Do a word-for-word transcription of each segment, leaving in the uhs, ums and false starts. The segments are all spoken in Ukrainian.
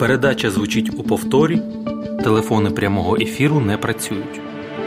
Передача звучить у повторі, телефони прямого ефіру не працюють.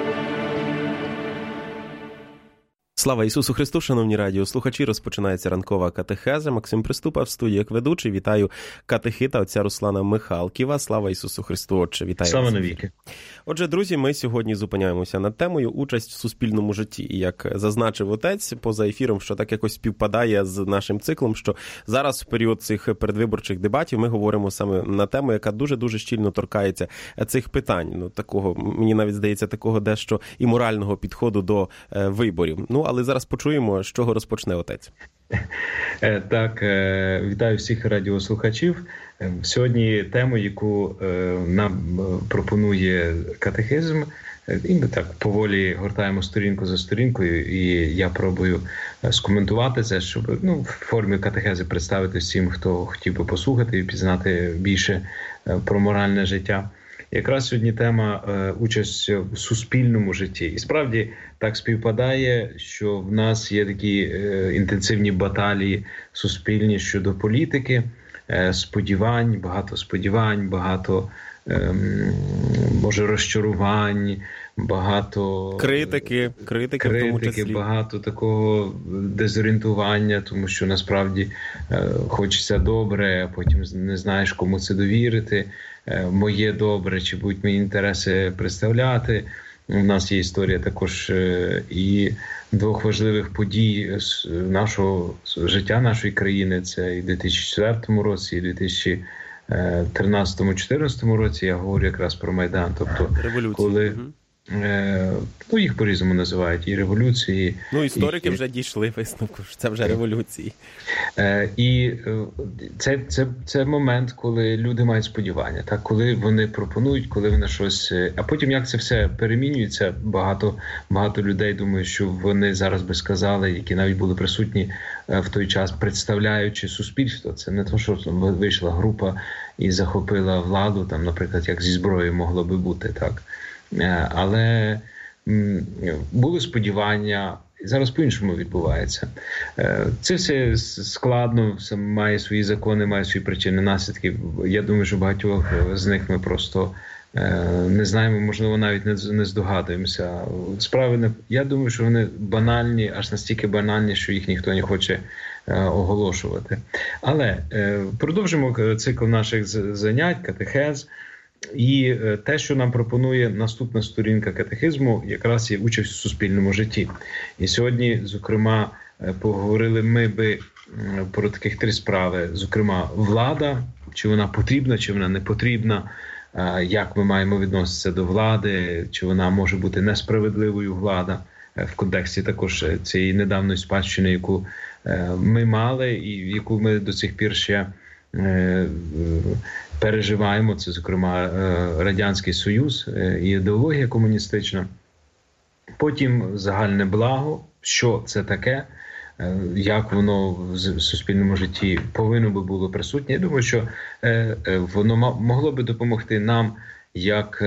Слава Ісусу Христу, шановні радіослухачі, розпочинається ранкова катехеза. Максим Приступа в студії як ведучий. Вітаю катехита отця Руслана Михалківа. Слава Ісусу Христу, Отче, вітаю. Слава навіки. Отже, друзі, ми сьогодні зупиняємося над темою участь в суспільному житті. І як зазначив отець поза ефіром, що так якось співпадає з нашим циклом, що зараз в період цих передвиборчих дебатів ми говоримо саме на тему, яка дуже-дуже щільно торкається цих питань. Ну, такого, мені навіть здається, такого дещо і морального підходу до е, виборів. Ну, але зараз почуємо, з чого розпочне отець. Так, вітаю всіх радіослухачів. Сьогодні тему, яку нам пропонує катехизм, і ми так поволі гортаємо сторінку за сторінкою, і я пробую скоментувати це, щоб ну, в формі катехези представити всім, хто хотів би послухати і пізнати більше про моральне життя. Якраз сьогодні тема е, участь в суспільному житті. І справді так співпадає, що в нас є такі е, інтенсивні баталії суспільні щодо політики, е, сподівань, багато сподівань, багато е, може розчарувань, багато критики, критики, критики в тому числі. Багато такого дезорієнтування, тому що насправді е, хочеться добре, а потім не знаєш, кому це довірити. Моє добре, чи будуть мої інтереси представляти. У нас є історія також і двох важливих подій нашого життя, нашої країни. Це і в дві тисячі четвертому році, і в дві тисячі тринадцятому-чотирнадцятому році. Я говорю якраз про Майдан. Тобто, революції. Коли... Ну, їх по-різному називають, і революції. Ну, історики і... вже дійшли висновку, що це вже революції. І це, це, це момент, коли люди мають сподівання, так? Коли вони пропонують, коли вони щось... А потім, як це все перемінюється, багато, багато людей думають, що вони зараз би сказали, які навіть були присутні в той час, представляючи суспільство. Це не то, що вийшла група і захопила владу, там, наприклад, як зі зброєю могло би бути, так? Але були сподівання, зараз по-іншому відбувається. Це все складно, все має свої закони, має свої причини, наслідки. Я думаю, що багатьох з них ми просто не знаємо, можливо, навіть не здогадуємося. Справи не... Я думаю, що вони банальні, аж настільки банальні, що їх ніхто не хоче оголошувати. Але продовжимо цикл наших занять, катехез. І те, що нам пропонує наступна сторінка катехизму, якраз є участь у суспільному житті. І сьогодні, зокрема, поговорили ми би про таких три справи. Зокрема, влада, чи вона потрібна, чи вона не потрібна, як ми маємо відноситися до влади, чи вона може бути несправедливою, влада, в контексті також цієї недавньої спадщини, яку ми мали і яку ми до цих пір ще переживаємо. Це, зокрема, Радянський Союз і ідеологія комуністична. Потім загальне благо, що це таке, як воно в суспільному житті повинно би було присутнє. Я думаю, що воно могло би допомогти нам, як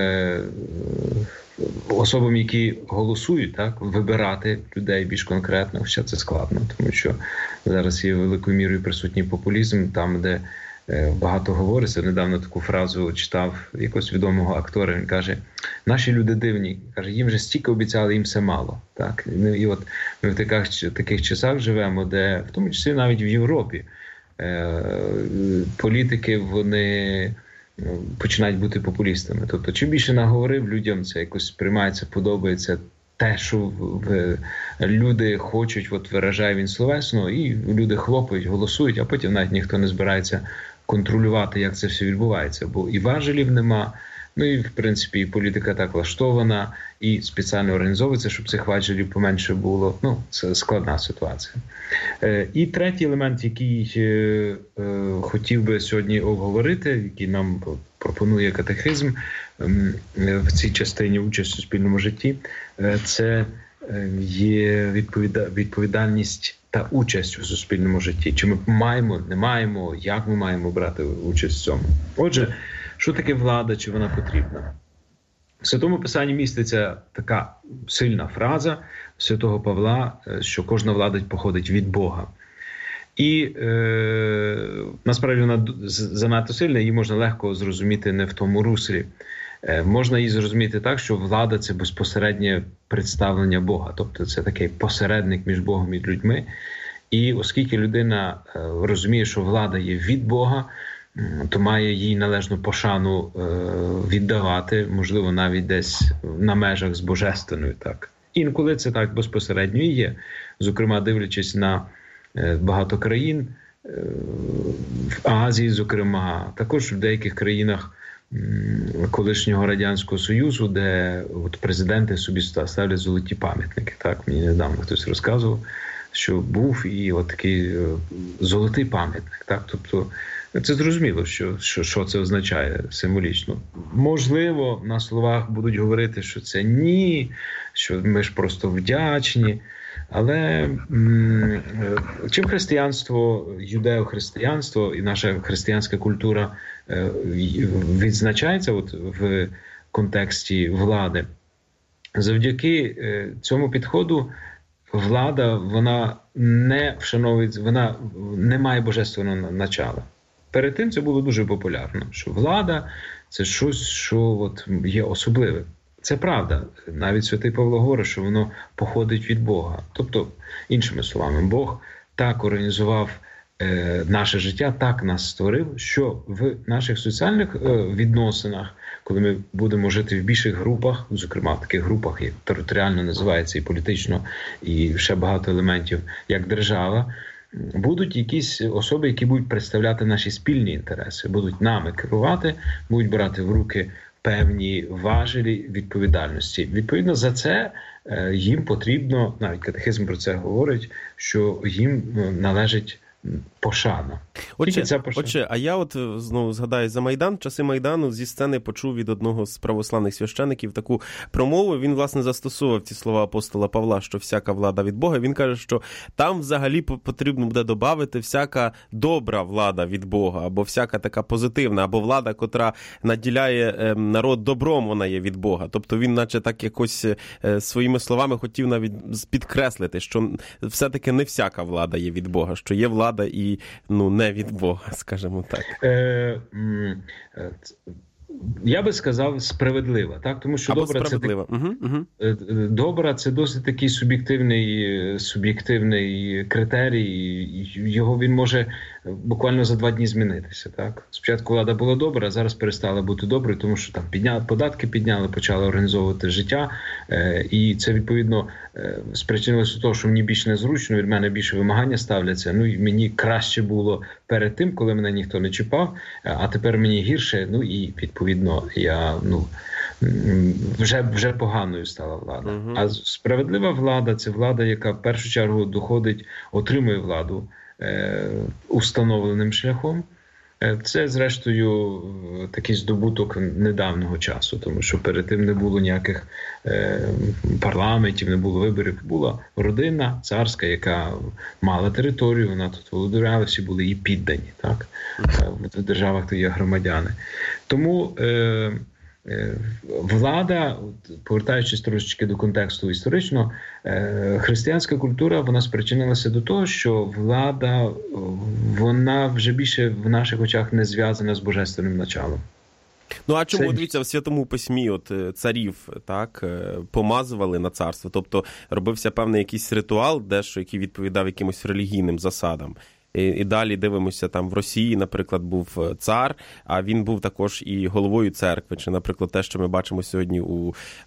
особам, які голосують, так, вибирати людей більш конкретно. Хоча це складно, тому що зараз є великою мірою присутній популізм, там, де багато говориться. Недавно таку фразу читав якогось відомого актора. Він каже: наші люди дивні. Каже, їм же стільки обіцяли, їм все мало. Так? І от ми в таких, таких часах живемо, де, в тому числі навіть в Європі, політики, вони починають бути популістами. Тобто, чим більше наговорив людям, це якось сприймається, подобається те, що в, люди хочуть, от виражає він словесно, і люди хлопають, голосують, а потім навіть ніхто не збирається контролювати, як це все відбувається. Бо і важелів нема, ну і, в принципі, і політика так влаштована, і спеціально організовується, щоб цих важелів поменше було. Ну, це складна ситуація. Е, і третій елемент, який е, е, хотів би сьогодні обговорити, який нам пропонує катехизм е, в цій частині участь у суспільному житті, е, це є відповіда, відповідальність та участь у суспільному житті. Чи ми маємо, не маємо, як ми маємо брати участь в цьому. Отже, що таке влада, чи вона потрібна? В Святому Писанні міститься така сильна фраза Святого Павла, що кожна влада походить від Бога. І е, насправді вона занадто сильна, її можна легко зрозуміти не в тому руслі. Е, можна її зрозуміти так, що влада – це безпосереднє представлення Бога. Тобто це такий посередник між Богом і людьми. І оскільки людина е, розуміє, що влада є від Бога, то має їй належну пошану е, віддавати, можливо, навіть десь на межах з божественною. Так. Інколи це так безпосередньо і є. Зокрема, дивлячись на е, багато країн, е, в Азії, зокрема, також в деяких країнах м, колишнього Радянського Союзу, де от президенти собі ставлять золоті пам'ятники. Так, мені недавно хтось розказував, що був і от такий е, золотий пам'ятник. Так, тобто це зрозуміло, що, що, що це означає символічно. Можливо, на словах будуть говорити, що це ні, що ми ж просто вдячні. Але м- чим християнство, юдео-християнство і наша християнська культура е- відзначається от в контексті влади? Завдяки е- цьому підходу влада, вона не вшановується, вона не має божественного начала. Перед тим це було дуже популярно, що влада – це щось, що от є особливе. Це правда. Навіть святий Павло говорить, що воно походить від Бога. Тобто, іншими словами, Бог так організував е, наше життя, так нас створив, що в наших соціальних е, відносинах, коли ми будемо жити в більших групах, зокрема в таких групах, як територіально називається, і політично, і ще багато елементів, як держава, будуть якісь особи, які будуть представляти наші спільні інтереси, будуть нами керувати, будуть брати в руки певні важелі відповідальності. Відповідно, за це їм потрібно, навіть катехизм про це говорить, що їм належить пошана. Отже, це пошана. Отже, а я от знову згадаю за Майдан. В часи Майдану зі сцени почув від одного з православних священиків таку промову. Він, власне, застосував ці слова апостола Павла, що всяка влада від Бога. Він каже, що там взагалі потрібно буде додати всяка добра влада від Бога, або всяка така позитивна, або влада, котра наділяє народ добром, вона є від Бога. Тобто він наче так якось своїми словами хотів навіть підкреслити, що все-таки не всяка влада є від Бога, що є влада і, ну, не від Бога, скажімо так. Е, я би сказав, справедлива, так? Тому що Або добра це, угу, угу. добра це досить такий суб'єктивний, суб'єктивний критерій. Його він може буквально за два дні змінитися, так? Спочатку влада була добра, а зараз перестала бути доброю, тому що там підняли податки, підняли, почали організовувати життя, е, і це відповідно е, спричинилося того, що мені більш незручно, від мене більше вимагання ставляться. Ну і мені краще було перед тим, коли мене ніхто не чіпав, а тепер мені гірше. Ну і відповідно я ну вже вже поганою стала влада. Uh-huh. А справедлива влада це влада, яка в першу чергу доходить, отримує владу е, установленим шляхом. Це, зрештою, такий здобуток недавнього часу, тому що перед тим не було ніяких е, парламентів, не було виборів. Була родина царська, яка мала територію, вона тут володіла, всі були їй піддані, так? В державах то є громадяни. Тому е, е, влада, повертаючись трошечки до контексту історичного, е, християнська культура, вона спричинилася до того, що влада, вона вже більше в наших очах не зв'язана з божественним началом. Ну, а чому, Це... дивіться, в Святому Письмі от царів, так, помазували на царство, тобто робився певний якийсь ритуал, дещо, який відповідав якимось релігійним засадам. І, і далі дивимося, там в Росії, наприклад, був цар, а він був також і головою церкви. Чи, наприклад, те, що ми бачимо сьогодні у,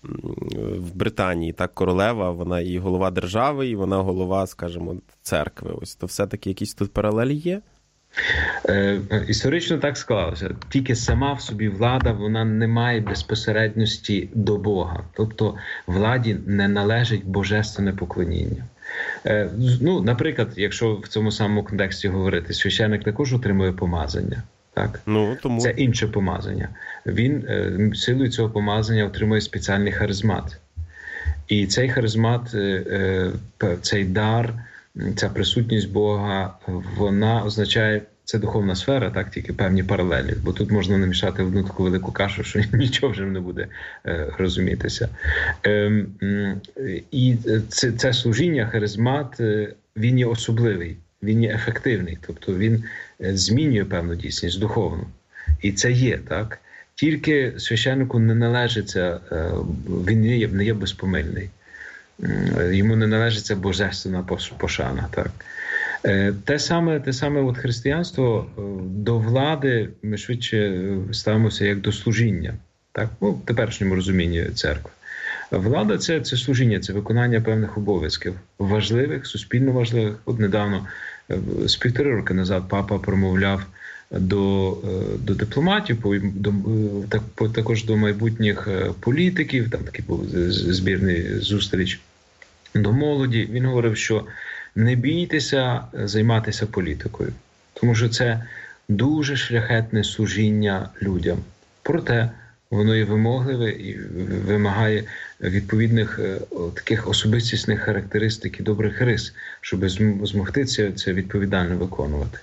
в Британії, так, королева, вона і голова держави, і вона голова, скажімо, церкви. Ось, то все-таки якісь тут паралелі є? Е, історично так склалося. Тільки сама в собі влада, вона не має безпосередності до Бога. Тобто владі не належить божественне поклоніння. Е, ну, наприклад, якщо в цьому самому контексті говорити, священник також отримує помазання. Так? Ну, тому... Це інше помазання. Він е, силою цього помазання отримує спеціальний харизмат. І цей харизмат, е, е, цей дар, ця присутність Бога, вона означає, це духовна сфера, так, тільки певні паралелі. Бо тут можна намішати в одну таку велику кашу, що нічого вже не буде е, розумітися. Е, і це, це служіння, харизмат, він є особливий. він є ефективний, тобто він змінює певну дійсність духовну. І це є, так? Тільки священнику не належиться, він не є, не є безпомильний. Йому не належиться божественна пошана, так? Те саме, те саме от християнство до влади ми швидше ставимося як до служіння, так? Ну, в теперішньому розумінні церкви. Влада – це, це служіння, це виконання певних обов'язків, важливих, суспільно важливих. От недавно, з півтори роки назад, папа промовляв до, до дипломатів, до, так, також до майбутніх політиків, там такий був збірний зустріч до молоді. Він говорив, що не бійтеся займатися політикою, тому що це дуже шляхетне служіння людям. Проте воно є вимогливе і вимагає відповідних таких особистісних характеристик і добрих рис, щоб змогти це, це відповідально виконувати.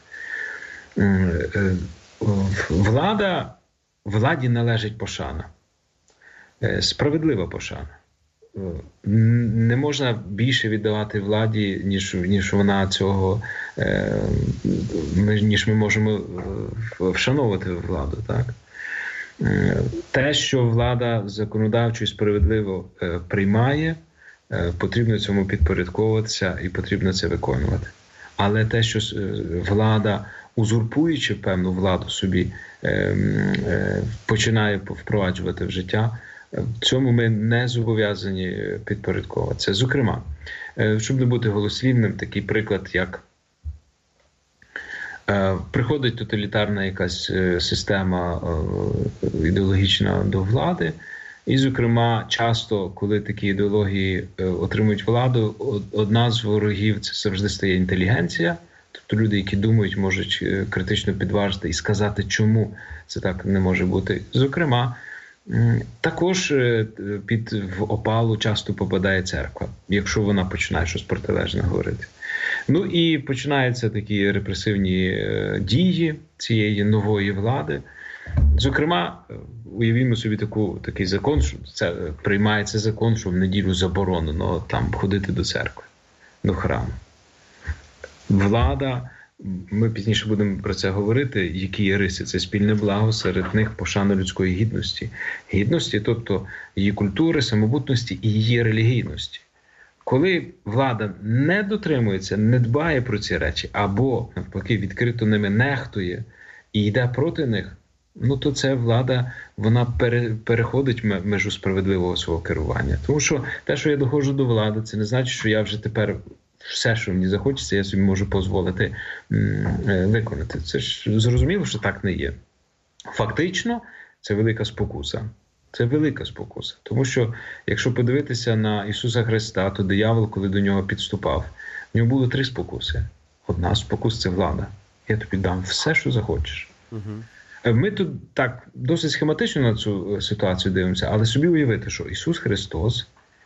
Влада, владі належить пошана, справедлива пошана. Не можна більше віддавати владі, ніж, ніж вона цього, ніж ми можемо вшановувати владу, так? Те, що влада законодавчо і справедливо приймає, потрібно цьому підпорядковуватися і потрібно це виконувати. Але те, що влада, узурпуючи певну владу собі, починає впроваджувати в життя, цьому ми не зобов'язані підпорядковуватися. Зокрема, щоб не бути голослівним, такий приклад, як приходить тоталітарна якась система ідеологічна до влади, і, зокрема, часто, коли такі ідеології отримують владу, одна з ворогів – це завжди стає інтелігенція, тобто люди, які думають, можуть критично підважити і сказати, чому це так не може бути. Зокрема, також під в опалу часто попадає церква, якщо вона починає щось протилежне говорити. Ну і починаються такі репресивні дії цієї нової влади. Зокрема, уявімо собі таку, такий закон, що це приймається закон, що в неділю заборонено там ходити до церкви, до храму. Влада, ми пізніше будемо про це говорити, які є риси. Це спільне благо, серед них пошана людської гідності. Гідності, тобто її культури, самобутності і її релігійності. Коли влада не дотримується, не дбає про ці речі, або, навпаки, відкрито ними нехтує і йде проти них, ну то ця влада, вона пере, переходить межу справедливого свого керування. Тому що те, що я доходжу до влади, це не значить, що я вже тепер все, що мені захочеться, я собі можу дозволити виконати. Це ж зрозуміло, що так не є. Фактично, це велика спокуса. Це велика спокуса. Тому що, якщо подивитися на Ісуса Христа, то диявол, коли до нього підступав, в нього було три спокуси. Одна спокуса – це влада. Я тобі дам все, що захочеш. Угу. Ми тут так досить схематично на цю ситуацію дивимося, але собі уявити, що Ісус Христос,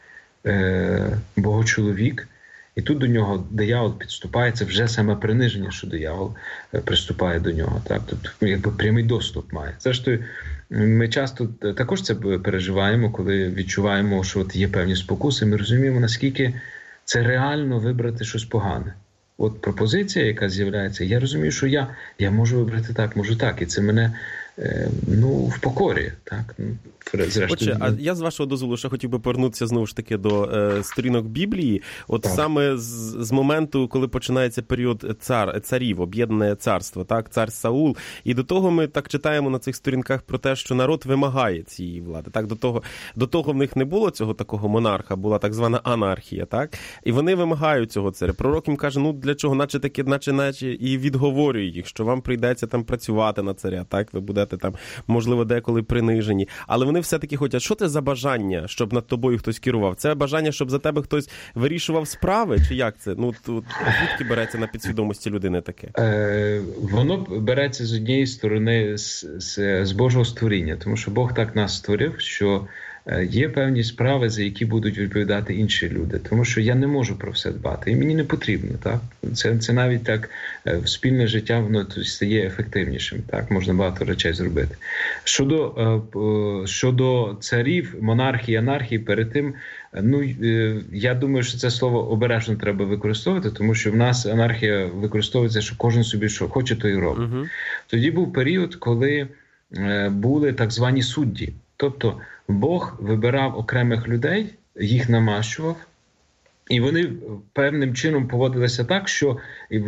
е- Богочоловік, і тут до нього диявол підступає, це вже саме приниження, що диявол приступає до нього. Так? Тобто, якби прямий доступ має. Зрештою, ми часто також це переживаємо, коли відчуваємо, що от є певні спокуси, ми розуміємо, наскільки це реально вибрати щось погане. От пропозиція, яка з'являється, я розумію, що я, я можу вибрати так, можу так, і це мене е, ну, в покорі. Так? Зрештою, Отже, а я з вашого дозволу ще хотів би повернутися знову ж таки до е, сторінок Біблії. От так. Саме з, з моменту, коли починається період цар, царів, об'єднане царство, так, цар Саул, і до того ми так читаємо на цих сторінках про те, що народ вимагає цієї влади. Так, до того, до того в них не було цього такого монарха, була так звана анархія, так? І вони вимагають цього царя. Пророк їм каже, ну для чого, наче таке, наче, наче, і відговорює їх, що вам прийдеться там працювати на царя, так? Ви будете там, можливо, деколи принижені. Але вони все-таки хочуть, що це за бажання, щоб над тобою хтось керував? Це бажання, щоб за тебе хтось вирішував справи? Чи як це? Ну, тут звідки береться на підсвідомості людини таке? Е, воно береться з однієї сторони з, з, з Божого створіння, тому що Бог так нас створив, що є певні справи, за які будуть відповідати інші люди. Тому що я не можу про все дбати. І мені не потрібно. Так? Це, це навіть так, спільне життя, воно стає ефективнішим. Так? Можна багато речей зробити. Щодо, щодо царів, монархії, анархії, перед тим, ну, я думаю, що це слово обережно треба використовувати, тому що в нас анархія використовується, що кожен собі що хоче, то і робить. Uh-huh. Тоді був період, коли були так звані судді. Тобто Бог вибирав окремих людей, їх намащував, і вони певним чином поводилися так, що,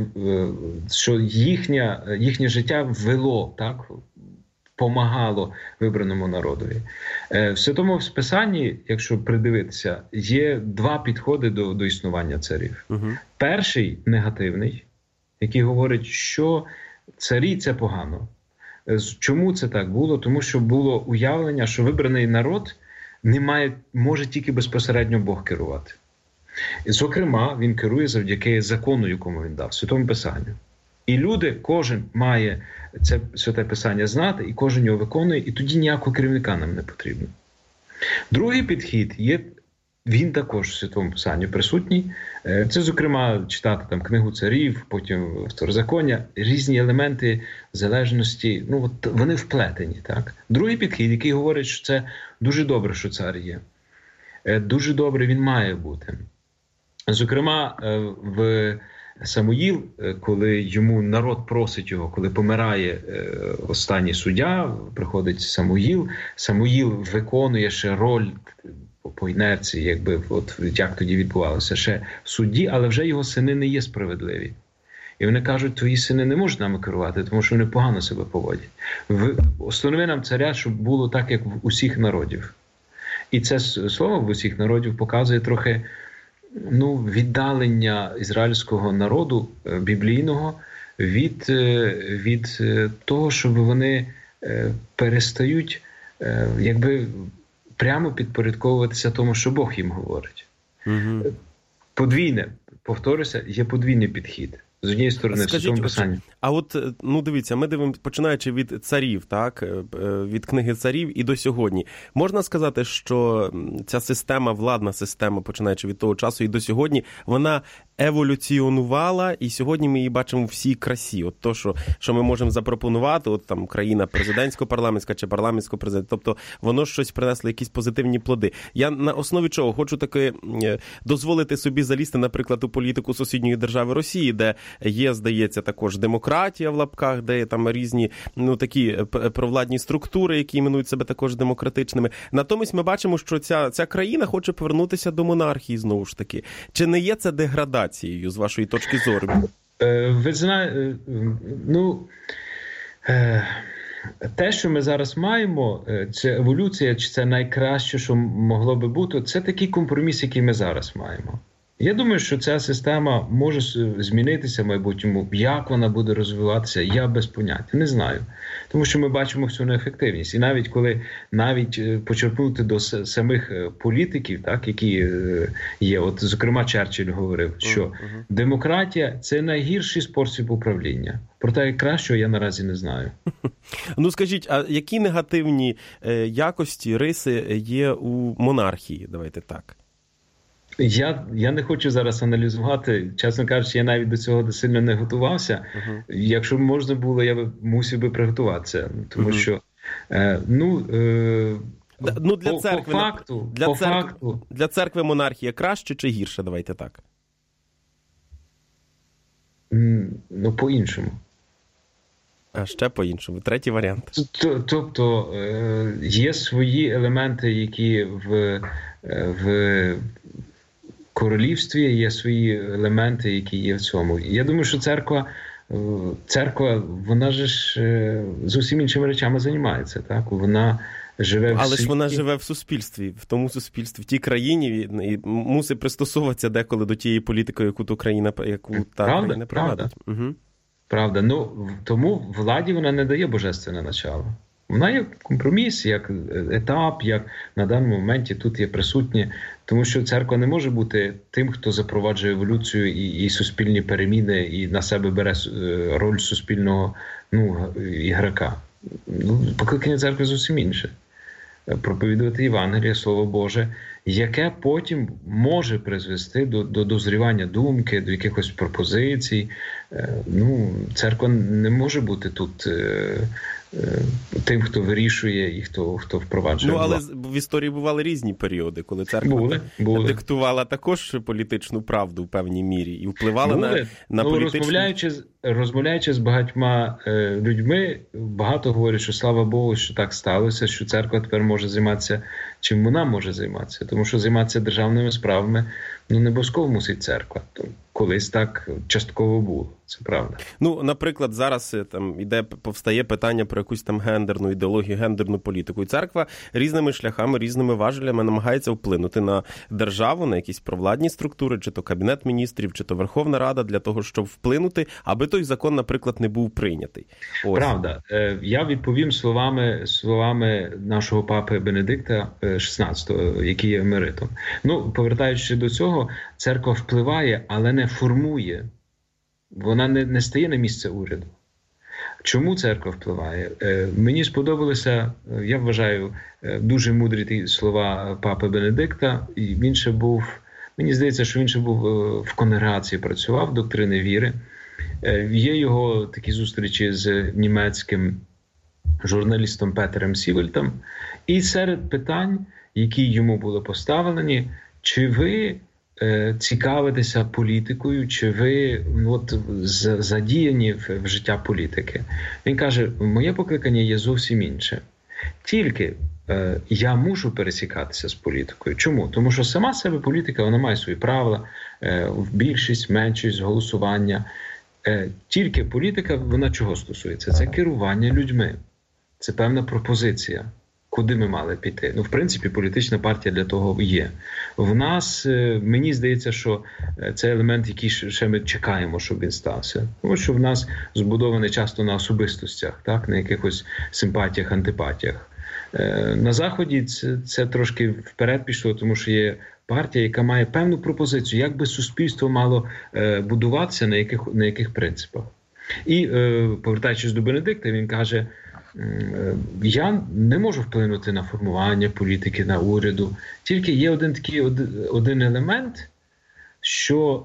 що їхнє, їхнє життя вело, так, помагало вибраному народові. В Святому Писанні, якщо придивитися, є два підходи до, до існування царів. Uh-huh. Перший – негативний, який говорить, що царі – це погано. Чому це так було? Тому що було уявлення, що вибраний народ не має, може тільки безпосередньо Бог керувати. І, зокрема, він керує завдяки закону, якому він дав, Святому Писанню. І люди, кожен має це Святе Писання знати, і кожен його виконує, і тоді ніякого керівника нам не потрібно. Другий підхід є, він також в Святому Писанні присутній. Це, зокрема, читати там книгу царів, потім Второзаконня, різні елементи залежності, ну, от вони вплетені. Так? Другий підхід, який говорить, що це дуже добре, що цар є. Дуже добре він має бути. Зокрема, в Самуїл, коли йому народ просить його, коли помирає останній суддя, приходить Самуїл, Самуїл виконує ще роль по інерції, якби, от як тоді відбувалося, ще судді, але вже його сини не є справедливі. І вони кажуть, твої сини не можуть нами керувати, тому що вони погано себе поводять. Установи нам царя, щоб було так, як в усіх народів. І це слово в усіх народів показує трохи, ну, віддалення ізраїльського народу біблійного від, від того, щоб вони перестають якби прямо підпорядковуватися тому, що Бог їм говорить. Угу. Подвійне, повторюся, є подвійний підхід. З однієї сторони, в Святому Писанні. А от, ну дивіться, ми дивимося, починаючи від царів, так, від книги царів і до сьогодні. Можна сказати, що ця система, владна система, починаючи від того часу і до сьогодні, вона еволюціонувала, і сьогодні ми її бачимо в всій красі. От то, що, що ми можемо запропонувати, от там країна президентсько-парламентська чи парламентсько-президентська, тобто воно щось принесло, якісь позитивні плоди. Я на основі чого хочу таки дозволити собі залізти, наприклад, у політику сусідньої держави Росії, де є, здається, також демократія в лапках, де є там різні, ну, такі провладні структури, які іменують себе також демократичними. Натомість ми бачимо, що ця, ця країна хоче повернутися до монархії знову ж таки. Чи не є це деградацією з вашої точки зору? Ви знаєте, ну, те, що ми зараз маємо, це еволюція, чи це найкраще, що могло би бути, це такий компроміс, який ми зараз маємо. Я думаю, що ця система може змінитися в майбутньому. Як вона буде розвиватися, я без поняття. Не знаю. Тому що ми бачимо всю неефективність. І навіть коли навіть почерпнути до самих політиків, так, які є, от, зокрема, Черчилль говорив, що uh-huh. демократія – це найгірший спосіб управління. Проте, як кращого, я наразі не знаю. Ну, скажіть, а які негативні якості, риси є у монархії? Давайте так. Я, я не хочу зараз аналізувати. Чесно кажучи, я навіть до цього сильно не готувався. Uh-huh. Якщо б можна було, я б мусив би приготуватися. Тому uh-huh. що, е, ну, е, ну, для по, церкви, по факту, для, по церкви, факту... для церкви монархія краще чи гірше? Давайте так. Ну, по-іншому. А ще по-іншому. Третій варіант. Тобто, е, є свої елементи, які в... в королівстві, є свої елементи, які є в цьому. Я думаю, що церква, церква, вона ж зовсім іншими речами займається, так? Вона живе в Але світі. ж вона живе в суспільстві, в тому суспільстві, в тій країні, і мусить пристосовуватися деколи до тієї політики, яку ту країна, яку та правда, країна провадить. Правда. Угу. Правда. Ну, тому владі вона не дає божественне начало. Вона є компроміс, як етап, як на даному моменті тут є присутнє. Тому що церква не може бути тим, хто запроваджує еволюцію і, і суспільні переміни, і на себе бере роль суспільного, ну, ігрока. Ну, покликання церкви зовсім інше. проповідувати Євангеліє, Слово Боже, яке потім може призвести до, до дозрівання думки, до якихось пропозицій. Ну, церква не може бути тут тим, хто вирішує і хто, хто впроваджує. Ну, але в історії бували різні періоди, коли церква були, були. диктувала також політичну правду в певній мірі і впливала були. на, на ну, політичну... Розмовляючи, розмовляючи з багатьма е, людьми, багато говорять, що слава Богу, що так сталося, що церква тепер може займатися, чим вона може займатися. Тому що займатися державними справами, ну, не обов'язково мусить церква. Колись так частково було, це правда. Ну, наприклад, зараз там іде, повстає питання про якусь там гендерну ідеологію, гендерну політику. І церква різними шляхами, різними важелями намагається вплинути на державу, на якісь провладні структури, чи то Кабінет міністрів, чи то Верховна Рада, для того, щоб вплинути, аби той закон, наприклад, не був прийнятий. Ось. Правда. Я відповім словами, словами нашого папи Бенедикта шістнадцятого, який є емеритом. Ну, повертаючись до цього, церква впливає, але не формує. Вона не, не стає на місце уряду. Чому церква впливає? Е, мені сподобалися, я вважаю, дуже мудрі ті слова папи Бенедикта. І він ще був, мені здається, що він ще був в конгрегації працював, доктрини віри. Е, є його такі зустрічі з німецьким журналістом Петером Сівельтом. І серед питань, які йому були поставлені, чи ви цікавитися політикою, чи ви от, задіяні в, в життя політики. Він каже, моє покликання є зовсім інше. Тільки е, я мушу пересікатися з політикою. Чому? Тому що сама себе політика, вона має свої правила, е, більшість, меншість, голосування. Е, тільки політика, вона чого стосується? Це керування людьми. Це певна пропозиція. Куди ми мали піти? Ну, в принципі, політична партія для того є. В нас, мені здається, що це елемент, який ще ми чекаємо, щоб він стався. Тому що в нас збудований часто на особистостях, так? На якихось симпатіях, антипатіях. На Заході це, це трошки вперед пішло, тому що є партія, яка має певну пропозицію, як би суспільство мало будуватися, на яких, на яких принципах. І, повертаючись до Бенедикта, він каже, я не можу вплинути на формування політики, на уряду. Тільки є один такий один елемент, що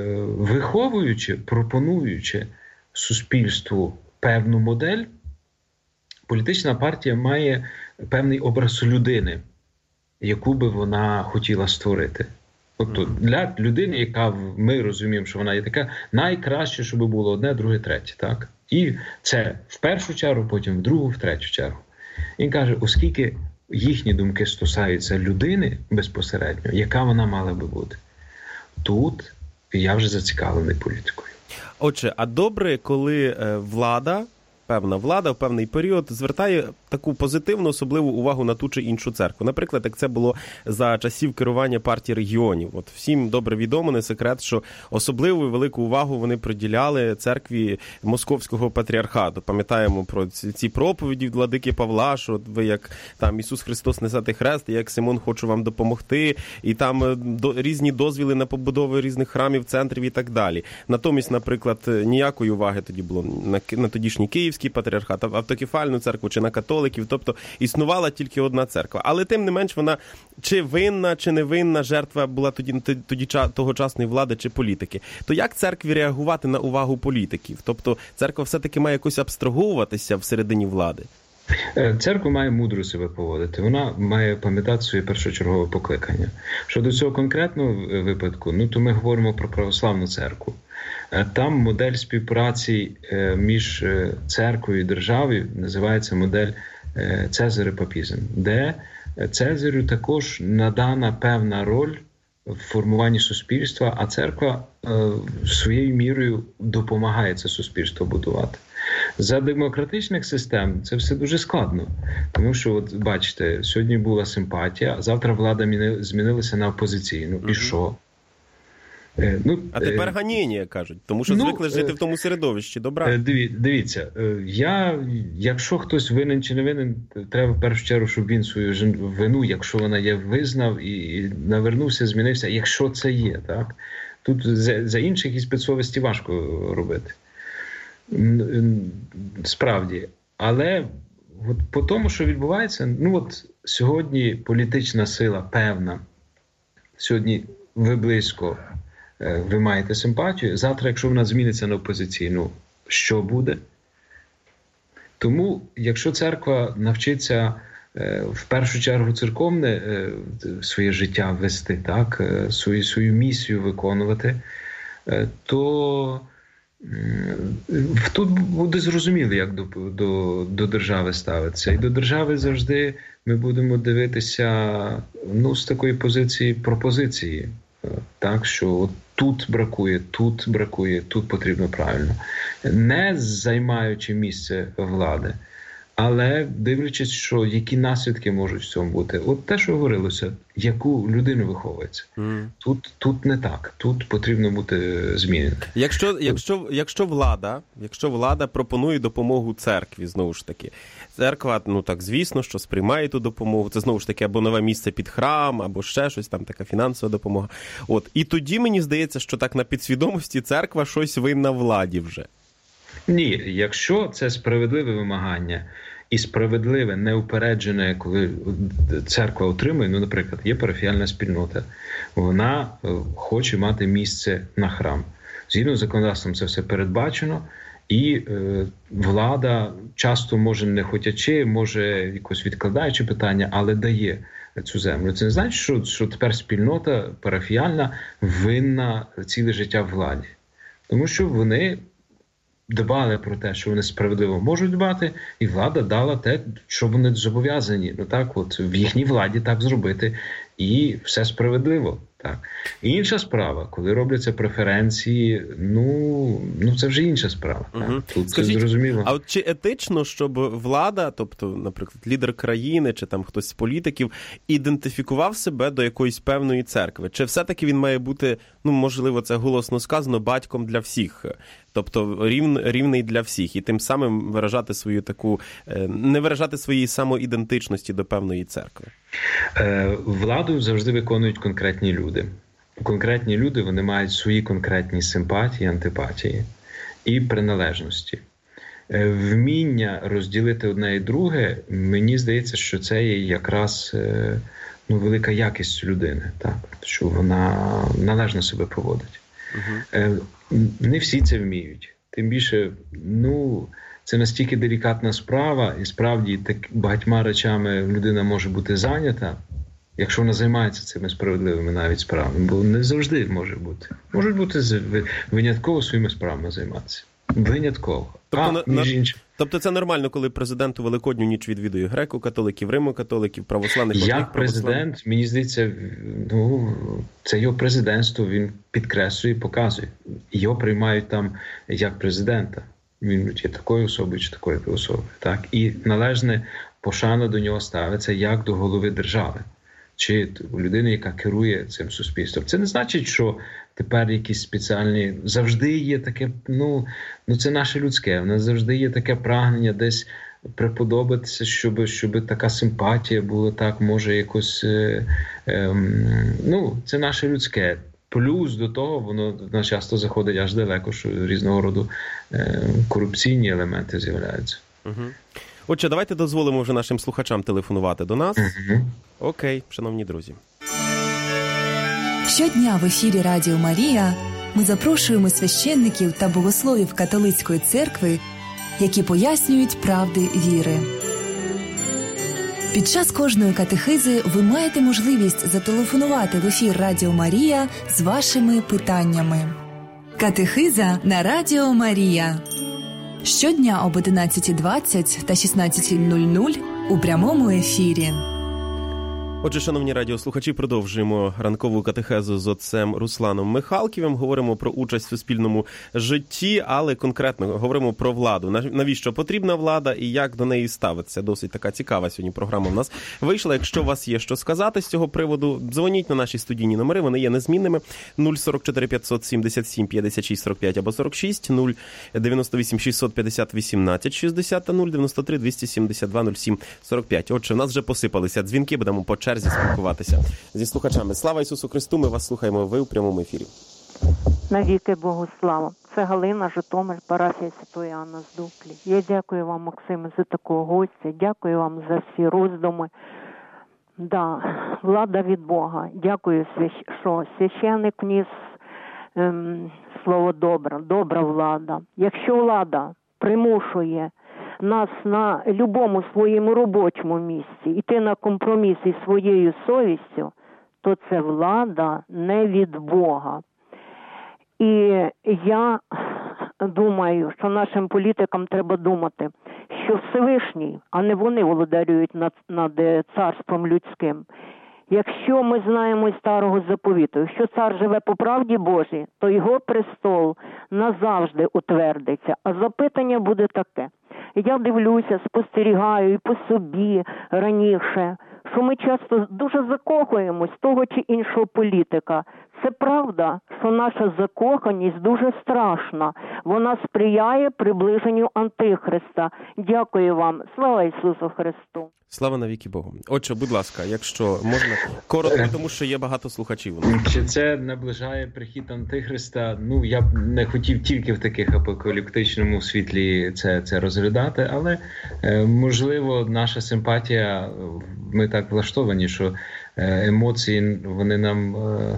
виховуючи, пропонуючи суспільству певну модель, політична партія має певний образ людини, яку би вона хотіла створити. Тобто для людини, яка ми розуміємо, що вона є така, найкраще, щоб було одне, друге, третє, так? І це в першу чергу, потім в другу, в третю чергу. Він каже, оскільки їхні думки стосуються людини безпосередньо, яка вона мала би бути, тут я вже зацікавлений політикою. Отже, а добре, коли влада, певна влада в певний період звертає таку позитивну, особливу увагу на ту чи іншу церкву. Наприклад, як це було за часів керування партії регіонів. От всім добре відомо, не секрет, що особливу велику увагу вони приділяли церкві Московського патріархату. Пам'ятаємо про ці проповіді владики Павла, що ви як там Ісус Христос несете хрест, і як Симон хочу вам допомогти, і там до, різні дозвіли на побудову різних храмів, центрів і так далі. Натомість, наприклад, ніякої уваги тоді було на, на тодішній Київський патріархат, автокефальну церкву чи на католиків, тобто існувала тільки одна церква. Але тим не менш вона чи винна, чи не винна жертва була тоді, тоді тогочасної влади чи політики. То як церкві реагувати на увагу політиків? Тобто церква все-таки має якось абстраговуватися всередині влади? Церква має мудро себе поводити. Вона має пам'ятати своє першочергове покликання. Щодо цього конкретного випадку, ну то ми говоримо про православну церкву. Там модель співпраці між церквою і державою називається модель Цезарепапізм, де Цезарю також надана певна роль в формуванні суспільства, а церква своєю мірою допомагає це суспільство будувати. За демократичних систем це все дуже складно, тому що, от бачите, сьогодні була симпатія, а завтра влада змінилася на опозиційну. І що? Ну, а тепер ганіння, кажуть, тому що ну, звикли жити в тому середовищі добра. Дивіться, я, якщо хтось винен чи не винен, треба в першу чергу, щоб він свою вину, якщо вона є, визнав і навернувся, змінився, якщо це є, так? Тут за, за інших і спецсовісті важко робити. Справді. Але от по тому, що відбувається, ну от сьогодні політична сила певна, сьогодні ви близько, ви маєте симпатію, завтра, якщо вона зміниться на опозиційну, що буде? Тому, якщо церква навчиться в першу чергу церковне своє життя вести, так, свою, свою місію виконувати, то тут буде зрозуміло, як до, до, до держави ставитися. І до держави завжди ми будемо дивитися, ну, з такої позиції пропозиції. Так, що от тут бракує, тут бракує, тут потрібно правильно. Не займаючи місце влади, але дивлячись, що які наслідки можуть в цьому бути. От те, що говорилося, яку людину виховується. Mm. Тут, тут не так. Тут потрібно бути зміненим. Якщо, якщо, якщо влада, якщо влада пропонує допомогу церкві, знову ж таки, церква, ну так, звісно, що сприймає ту допомогу, це знову ж таки або нове місце під храм, або ще щось, там така фінансова допомога. От. І тоді мені здається, що так на підсвідомості церква щось винна владі вже. Ні, якщо це справедливе вимагання і справедливе, неупереджене, коли церква отримує, ну, наприклад, є парафіяльна спільнота, вона хоче мати місце на храм. Згідно з законодавством це все передбачено, і е, влада часто, може не хотячи, може якось відкладаючи питання, але дає цю землю. Це не значить, що, що тепер спільнота парафіяльна винна ціле життя владі. Тому що вони дбали про те, що вони справедливо можуть дбати, і влада дала те, що вони зобов'язані. Ну так, от в їхній владі так зробити, і все справедливо. Так. І інша справа, коли робляться преференції, ну, ну це вже інша справа. Угу. Так. Тут Скажіть, це зрозуміло. А от чи етично, щоб влада, тобто, наприклад, лідер країни, чи там хтось з політиків, ідентифікував себе до якоїсь певної церкви? Чи все-таки він має бути, ну, можливо, це голосно сказано, батьком для всіх? Тобто рівн, рівний для всіх, і тим самим виражати свою таку, не виражати своєї самоідентичності до певної церкви? Е, владу завжди виконують конкретні люди. Конкретні люди, вони мають свої конкретні симпатії, антипатії і приналежності. Е, вміння розділити одне і друге, мені здається, що це є якраз е, ну, велика якість людини, так? Що вона належно себе поводить. Угу. Е, не всі це вміють. Тим більше, ну, це настільки делікатна справа, і справді так багатьма речами людина може бути зайнята, якщо вона займається цими справедливими навіть справами, бо не завжди може бути. Можуть бути винятково своїми справами займатися. Винятково. Тобто, а, на, інші... тобто це нормально, коли президент у Великодню ніч відвідує греко-католиків, римо-католиків, православних. Як президент, мені здається, ну, це його президентство, він підкреслює і показує. Його приймають там як президента. Він є такою особою чи такою особою. Так? І належне пошана до нього ставиться як до голови держави. Чи людини, яка керує цим суспільством. Це не значить, що тепер якісь спеціальні... Завжди є таке, ну, ну це наше людське, в нас завжди є таке прагнення десь приподобатися, щоб, щоб така симпатія була, так, може якось... Е, е, ну, це наше людське. Плюс до того, воно на часто заходить аж далеко, що різного роду е, корупційні елементи з'являються. Угу. Отже, давайте дозволимо вже нашим слухачам телефонувати до нас. Угу. Окей, шановні друзі. Щодня в ефірі Радіо Марія ми запрошуємо священників та богословів католицької церкви, які пояснюють правди віри. Під час кожної катехизи ви маєте можливість зателефонувати в ефір Радіо Марія з вашими питаннями. Катехиза на Радіо Марія. Щодня об одинадцята двадцять та шістнадцята нуль нуль у прямому ефірі. Отже, шановні радіослухачі, продовжуємо ранкову катехезу з отцем Русланом Михалківим. Говоримо про участь в суспільному житті, але конкретно говоримо про владу. Навіщо потрібна влада і як до неї ставитися? Досить така цікава сьогодні програма в нас вийшла. Якщо у вас є що сказати з цього приводу, дзвоніть на наші студійні номери, вони є незмінними. нуль сорок чотири п'ятсот сімдесят сім п'ятдесят шість сорок п'ять або сорок шість, нуль дев'яносто вісім шістсот п'ятдесят вісімнадцять шістдесят та нуль дев'яносто три двісті сімдесят два нуль сім сорок п'ять. Отже, у нас вже посипалися дзвінки, будемо по черзі спілкуватися зі слухачами. Слава Ісусу Христу, ми вас слухаємо, ви у прямому ефірі. Навіки Богу слава. Це Галина, Житомир, парафія Святої Анни з Дуклі. Я дякую вам, Максиме, за такого гостя. Дякую вам за всі роздуми. Да, влада від Бога. Дякую, що священник вніс ем, слово добра, добра влада. Якщо влада примушує нас на любому своєму робочому місці йти на компроміс із своєю совістю, то це влада не від Бога. І я думаю, що нашим політикам треба думати, що Всевишній, а не вони володарюють над, над царством людським. Якщо ми знаємо із Старого Заповіту, якщо цар живе по правді Божій, то його престол назавжди утвердиться. А запитання буде таке. Я дивлюся, спостерігаю і по собі раніше, що ми часто дуже закохуємось того чи іншого політика. Це правда, що наша закоханість дуже страшна. Вона сприяє приближенню Антихриста. Дякую вам. Слава Ісусу Христу. Слава навіки Богу. Отже, будь ласка, якщо можна, коротко, тому що є багато слухачів. Чи це наближає прихід Антихриста? Ну, я б не хотів тільки в таких апокаліптичному світлі це, це розглядати, але, можливо, наша симпатія, ми так влаштовані, що емоції, вони нам...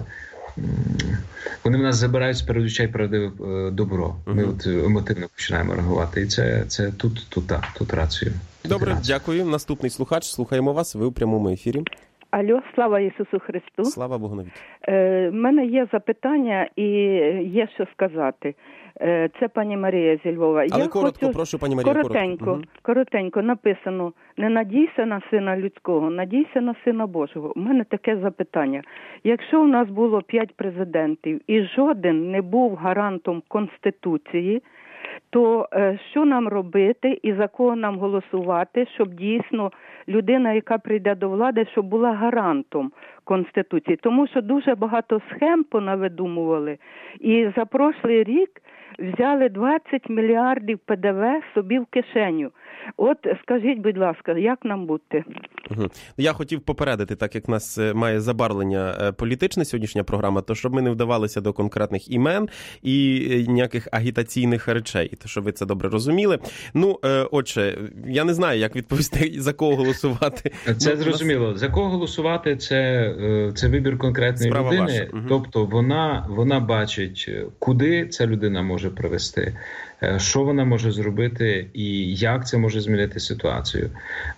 Вони в нас забирають передусім правдиве добро. Ми uh-huh. от емотивно починаємо реагувати. І це, це тут, тут, так, тут рацію. Добре, рацію. Дякую. Наступний слухач. Слухаємо вас. Ви у прямому ефірі. Алло, слава Ісусу Христу. Слава Богу навіки. Е, в мене є запитання і є що сказати. Е, це пані Марія зі Львова. Але Я коротко, хочу... прошу, пані Марія, коротенько, коротко. коротенько написано: не надійся на Сина Людського, надійся на Сина Божого. У мене таке запитання. Якщо у нас було п'ять президентів і жоден не був гарантом Конституції, то е, що нам робити і за кого нам голосувати, щоб дійсно людина, яка прийде до влади, щоб була гарантом Конституції? Тому що дуже багато схем понавидумували. І за прошлий рік взяли двадцять мільярдів Пе Де Ве собі в кишеню. От скажіть, будь ласка, як нам бути? Угу. Я хотів попередити, так як в нас має забарвлення політична сьогоднішня програма, то щоб ми не вдавалися до конкретних імен і ніяких агітаційних речей, то щоб ви це добре розуміли. Ну, отже, я не знаю, як відповісти, за кого голосувати. Це ну, зрозуміло. Нас... За кого голосувати, це, це вибір конкретної Справа людини. Угу. Тобто вона, вона бачить, куди ця людина може привести, що вона може зробити і як це може змінити ситуацію.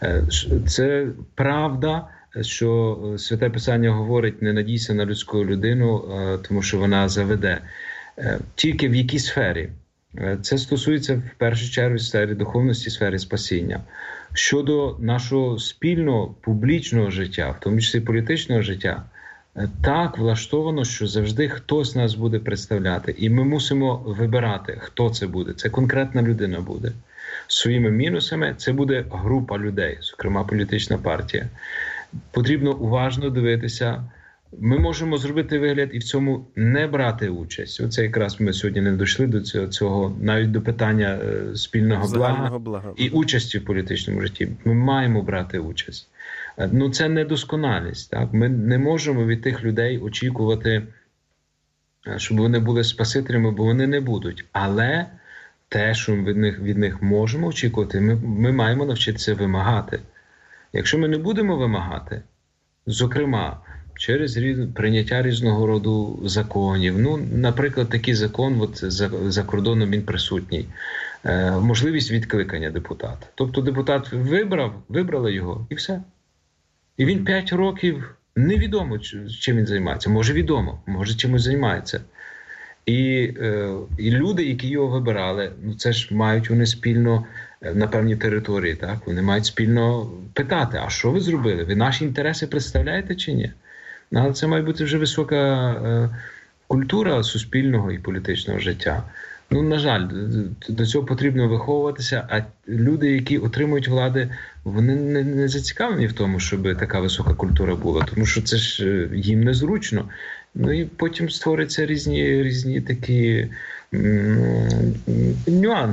Це правда, що Святе Писання говорить: не надійся на людську людину, тому що вона заведе. Тільки в якій сфері? Це стосується в першу чергу сфері духовності, сфері спасіння. Щодо нашого спільного публічного життя, в тому числі політичного життя, так влаштовано, що завжди хтось нас буде представляти. І ми мусимо вибирати, хто це буде. Це конкретна людина буде. Своїми мінусами це буде група людей, зокрема політична партія. Потрібно уважно дивитися. Ми можемо зробити вигляд і в цьому не брати участь. Оце якраз ми сьогодні не дійшли до цього, цього навіть до питання спільного блага, блага і участі в політичному житті. Ми маємо брати участь. Ну, це недосконалість. Так? Ми не можемо від тих людей очікувати, щоб вони були спасителями, бо вони не будуть. Але те, що від них, від них можемо очікувати, ми, ми маємо навчитися вимагати. Якщо ми не будемо вимагати, зокрема, через різ... прийняття різного роду законів, ну, наприклад, такий закон, от за, за кордоном він присутній, е, можливість відкликання депутата. Тобто депутат вибрав, вибрали його і все. І він п'ять років невідомо, чим він займається. Може відомо, може чимось займається. І, е, і люди, які його вибирали, ну це ж мають вони спільно на певній території, так? Вони мають спільно питати, а що ви зробили? Ви наші інтереси представляєте чи ні? Ну, але це має бути вже висока е, культура суспільного і політичного життя. Ну, на жаль, до цього потрібно виховуватися, а люди, які отримують влади, вони не, не зацікавлені в тому, щоб така висока культура була, тому що це ж їм незручно. Ну і потім створюються різні, різні такі м- нюанси.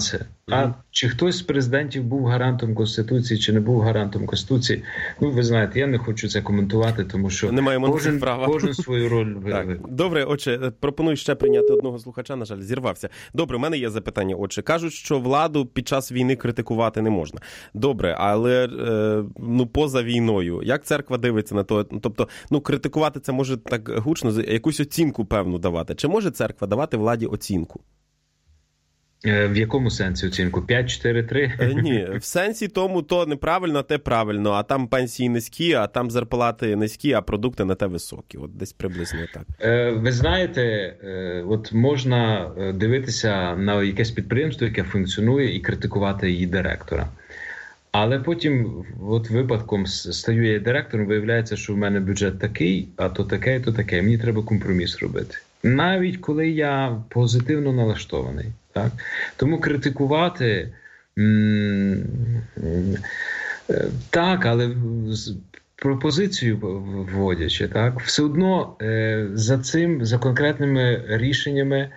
А чи хтось з президентів був гарантом Конституції, чи не був гарантом Конституції, ну, ви знаєте, я не хочу це коментувати, тому що кожен, кожен свою роль виявив. Добре, отже, пропоную ще прийняти одного слухача, на жаль, зірвався. Добре, у мене є запитання, отже. Кажуть, що владу під час війни критикувати не можна. Добре, але ну, поза війною, як церква дивиться на то? Тобто, ну, критикувати це може так гучно, якусь оцінку певну давати. Чи може церква давати владі оцінку? В якому сенсі оцінку? п'ять, чотири, три? Ні, в сенсі тому то неправильно, те правильно, а там пенсії низькі, а там зарплати низькі, а продукти на те високі. От десь приблизно так. Ви знаєте, от можна дивитися на якесь підприємство, яке функціонує, і критикувати її директора. Але потім, от випадком, стаю я директором, виявляється, що в мене бюджет такий, а то таке, то таке. Мені треба компроміс робити. Навіть коли я позитивно налаштований. Так? Тому критикувати м- м- так, але пропозицію вводячи, так, все одно е- за цим, за конкретними рішеннями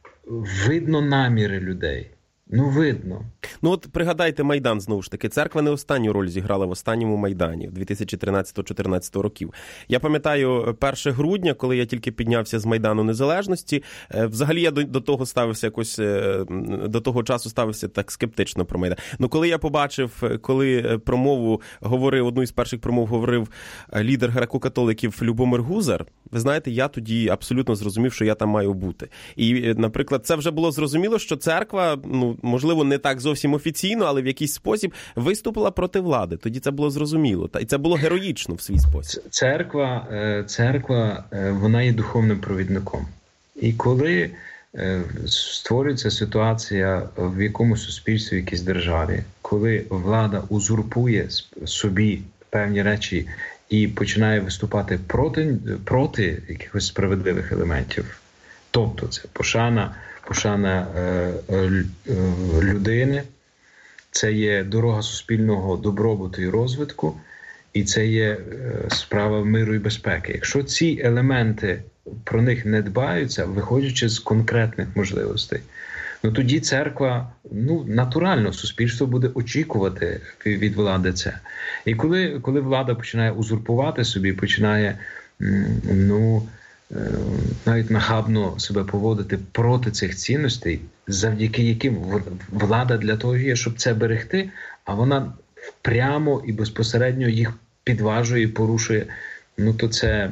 видно наміри людей. Ну, видно. Ну, от пригадайте Майдан, знову ж таки. Церква не останню роль зіграла в останньому Майдані дві тисячі тринадцятого-чотирнадцятого років. Я пам'ятаю перше грудня, коли я тільки піднявся з Майдану Незалежності. Взагалі я до, до того ставився якось, до того часу ставився так скептично про Майдан. Ну, коли я побачив, коли промову говорив, одну із перших промов говорив лідер греко-католиків Любомир Гузар, ви знаєте, я тоді абсолютно зрозумів, що я там маю бути. І, наприклад, це вже було зрозуміло, що церква, ну, можливо, не так зовсім офіційно, але в якийсь спосіб виступила проти влади. Тоді це було зрозуміло. І це було героїчно в свій спосіб. Церква, церква, вона є духовним провідником. І коли створюється ситуація в якомусь суспільстві, в якійсь державі, коли влада узурпує собі певні речі і починає виступати проти, проти якихось справедливих елементів, тобто це пошана, пошана е, е, людини, це є дорога суспільного добробуту і розвитку, і це є е, справа миру і безпеки. Якщо ці елементи, про них не дбаються, виходячи з конкретних можливостей, ну тоді церква, ну, натурально, суспільство буде очікувати від влади це. І коли, коли влада починає узурпувати собі, починає, ну, навіть нахабно себе поводити проти цих цінностей, завдяки яким влада для того є, щоб це берегти, а вона прямо і безпосередньо їх підважує і порушує, ну то це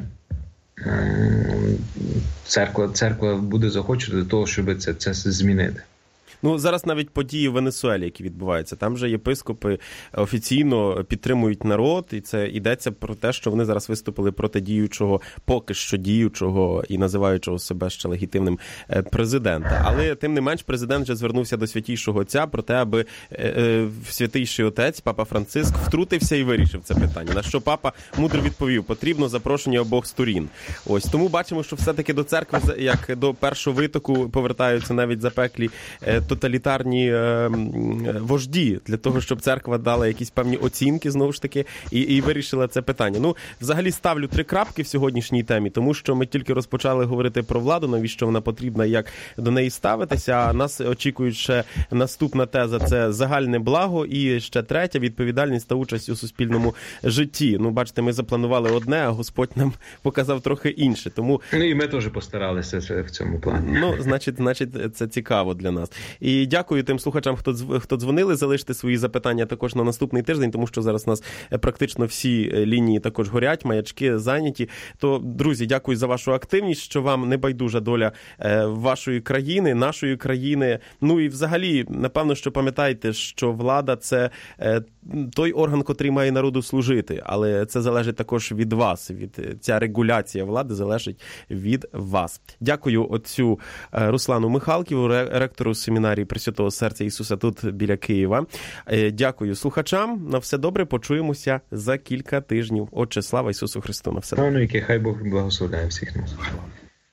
церква, церква буде захочувати до того, щоб це, це змінити. Ну, зараз навіть події в Венесуелі, які відбуваються, там же єпископи офіційно підтримують народ, і це йдеться про те, що вони зараз виступили проти діючого, поки що діючого і називаючого себе ще легітимним президента. Але, тим не менш, президент вже звернувся до Святійшого Отця про те, аби Святийший Отець, Папа Франциск, втрутився і вирішив це питання. На що Папа мудро відповів: потрібно запрошення обох сторін. Ось, тому бачимо, що все-таки до церкви, як до першого витоку, повертаються навіть запеклі тоталітарні е, вожді для того, щоб церква дала якісь певні оцінки, знову ж таки, і, і вирішила це питання. Ну, взагалі ставлю три крапки в сьогоднішній темі, тому що ми тільки розпочали говорити про владу, навіщо вона потрібна і як до неї ставитися, а нас очікують ще наступна теза – це загальне благо, і ще третя – відповідальність та участь у суспільному житті. Ну, бачите, ми запланували одне, а Господь нам показав трохи інше. Тому... Ну, і ми теж постаралися в цьому плані. Ну, значить, значить, це цікаво для нас. І дякую тим слухачам, хто, хто дзвонили. Залиште свої запитання також на наступний тиждень, тому що зараз у нас практично всі лінії також горять, маячки зайняті. То, друзі, дякую за вашу активність, що вам не байдужа доля вашої країни, нашої країни. Ну і взагалі, напевно, що пам'ятайте, що влада – це той орган, котрий має народу служити, але це залежить також від вас. Від, ця регуляція влади залежить від вас. Дякую отцю Руслану Михалківу, ректору семінарії Пресвятого Серця Ісуса тут біля Києва. Дякую слухачам. На все добре. Почуємося за кілька тижнів. Отче, слава Ісусу Христу. На все добре. Хай Бог благословляє всіх нас.